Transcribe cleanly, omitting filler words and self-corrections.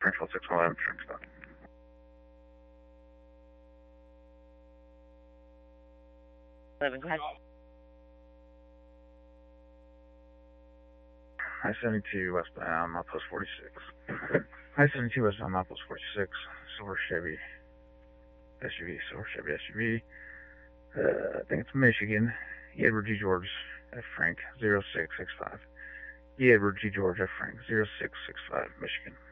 Frank 1261, Frank stop. Go ahead. I-72 westbound, milepost 46. I-72 westbound, milepost 46. Silver Chevy SUV. I think it's Michigan. Edward G. George F. Frank 0665. Edward G. George F. Frank 0665, Michigan.